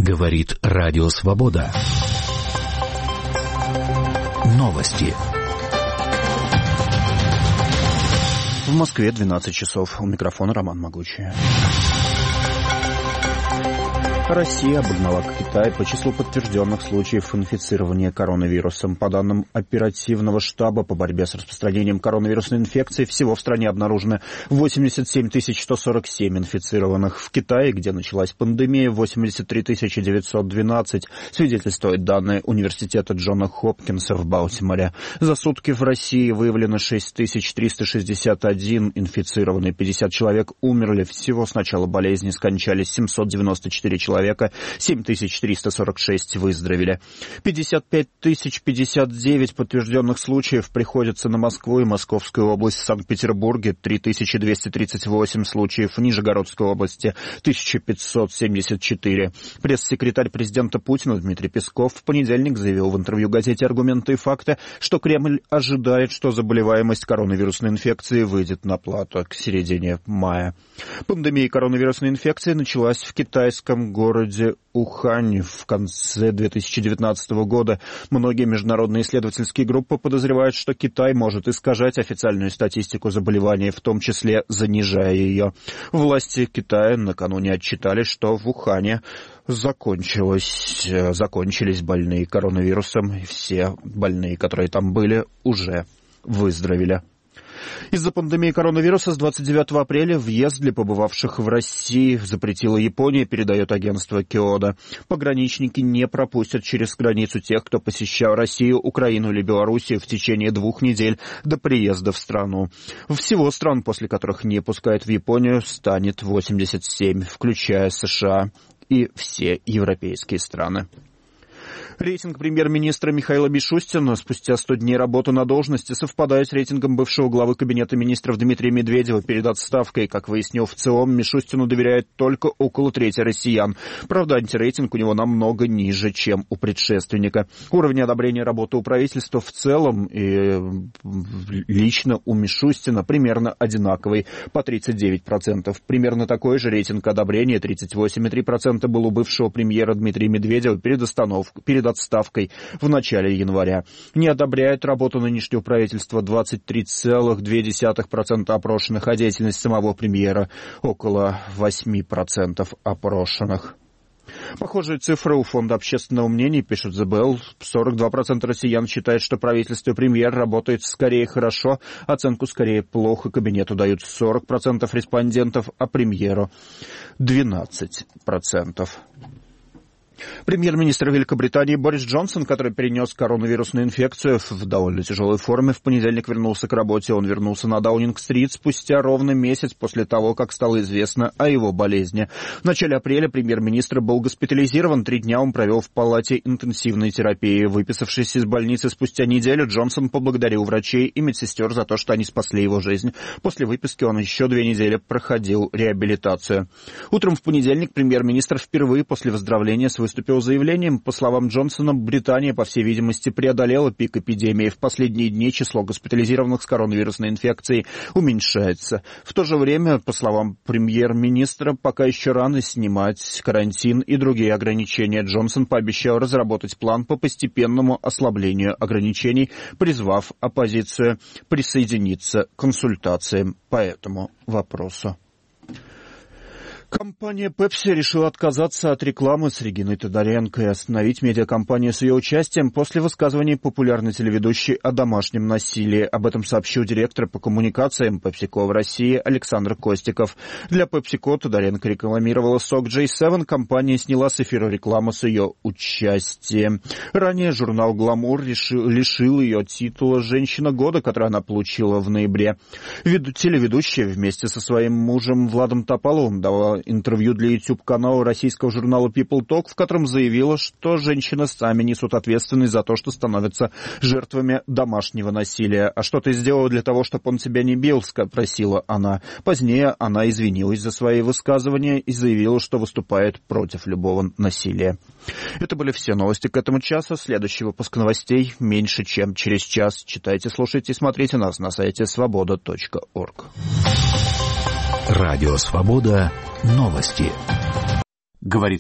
Говорит Радио Свобода. Новости. В Москве 12 часов. У микрофона Роман Могучий. Россия обогнала Китай по числу подтвержденных случаев инфицирования коронавирусом. По данным оперативного штаба по борьбе с распространением коронавирусной инфекции, всего в стране обнаружено 87 147 инфицированных. В Китае, где началась пандемия, 83 912, свидетельствуют данные университета Джона Хопкинса в Балтиморе. За сутки в России выявлено 6361 инфицированные, 50 человек умерли. Всего с начала болезни скончались 794 человека. 7346 выздоровели. 55 059 подтвержденных случаев приходится на Москву и Московскую область. В Санкт-Петербурге 3238 случаев, в Нижегородской области 1574. Пресс-секретарь президента Путина Дмитрий Песков в понедельник заявил в интервью газете «Аргументы и факты», что Кремль ожидает, что заболеваемость коронавирусной инфекцией выйдет на плато к середине мая. Пандемия коронавирусной инфекции началась в китайском городе Ухань в конце 2019 года. Многие международные исследовательские группы подозревают, что Китай может искажать официальную статистику заболеваний, в том числе занижая ее. Власти Китая накануне отчитали, что в Ухане закончились больные коронавирусом, и все больные, которые там были, уже выздоровели. Из-за пандемии коронавируса с 29 апреля въезд для побывавших в России запретила Япония, передает агентство Киода. Пограничники не пропустят через границу тех, кто посещал Россию, Украину или Белоруссию в течение 2 недель до приезда в страну. Всего стран, после которых не пускают в Японию, станет 87, включая США и все европейские страны. Рейтинг премьер-министра Михаила Мишустина спустя 100 дней работы на должности совпадает с рейтингом бывшего главы Кабинета министров Дмитрия Медведева перед отставкой. Как выяснил ВЦИОМ, Мишустину доверяет только около трети россиян. Правда, антирейтинг у него намного ниже, чем у предшественника. Уровень одобрения работы у правительства в целом и лично у Мишустина примерно одинаковый, по 39%. Примерно такой же рейтинг одобрения, 38,3%, был у бывшего премьера Дмитрия Медведева перед отставкой в начале января. Не одобряет работу нынешнего правительства 23,2% опрошенных, а деятельность самого премьера около 8% опрошенных. Похожие цифры у Фонда общественного мнения, пишет The Bell. 42% россиян считают, что правительство и премьер работает скорее хорошо, оценку скорее плохо кабинету дают 40% респондентов, а премьеру 12%. Премьер-министр Великобритании Борис Джонсон, который перенес коронавирусную инфекцию в довольно тяжелой форме, в понедельник вернулся к работе. Он вернулся на Даунинг-стрит спустя ровно месяц после того, как стало известно о его болезни. В начале апреля премьер-министр был госпитализирован. 3 дня он провел в палате интенсивной терапии. Выписавшись из больницы спустя неделю, Джонсон поблагодарил врачей и медсестер за то, что они спасли его жизнь. После выписки он еще 2 недели проходил реабилитацию. Утром в понедельник премьер-министр впервые после выздоровления выступил с заявлением. По словам Джонсона, Британия, по всей видимости, преодолела пик эпидемии. В последние дни число госпитализированных с коронавирусной инфекцией уменьшается. В то же время, по словам премьер-министра, пока еще рано снимать карантин и другие ограничения. Джонсон пообещал разработать план по постепенному ослаблению ограничений, призвав оппозицию присоединиться к консультациям по этому вопросу. Компания Pepsi решила отказаться от рекламы с Региной Тодоренко и остановить медиакомпанию с ее участием после высказываний популярной телеведущей о домашнем насилии. Об этом сообщил директор по коммуникациям PepsiCo в России Александр Костиков. Для PepsiCo Тодоренко рекламировала сок J7. Компания сняла с эфира рекламу с ее участием. Ранее журнал «Гламур» лишил ее титула «Женщина года», который она получила в ноябре. Телеведущая вместе со своим мужем Владом Топаловым дала интервью для YouTube-канала российского журнала People Talk, в котором заявила, что женщины сами несут ответственность за то, что становятся жертвами домашнего насилия. «А что ты сделала для того, чтобы он тебя не бил?» — спросила она. Позднее она извинилась за свои высказывания и заявила, что выступает против любого насилия. Это были все новости к этому часу. Следующий выпуск новостей меньше, чем через час. Читайте, слушайте и смотрите нас на сайте svoboda.org. Радио «Свобода». Новости. Говорит